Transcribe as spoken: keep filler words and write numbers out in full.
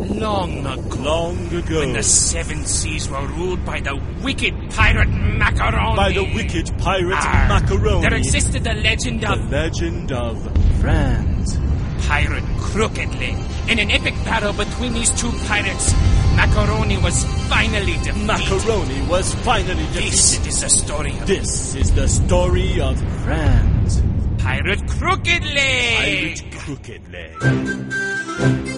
long ago. Long ago. When the seven seas were ruled by the wicked pirate Macaroni. By the wicked pirate Arr, Macaroni. There existed the legend The of... legend of France. Pirate Crooked Leg. In an epic battle between these two pirates, Macaroni was finally defeated. Macaroni was finally defeated. This is the story of... This is the story of France. Pirate Crooked Leg. Pirate Crooked Leg.